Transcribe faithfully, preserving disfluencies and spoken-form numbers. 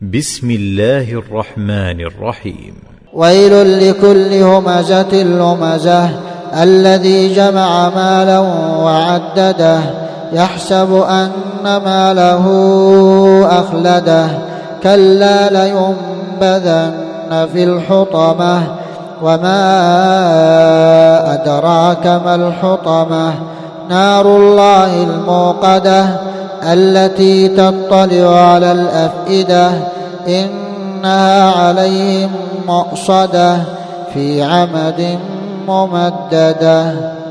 بسم الله الرحمن الرحيم. ويل لكل همزة لمزة الذي جمع مالا وعدده يحسب أن ماله أخلده كلا لينبذن في الحطمة وما أدراك ما الحطمة نار الله الموقدة التي تطلع على الأفئدة إنها عليهم مؤصدة في عمد ممددة.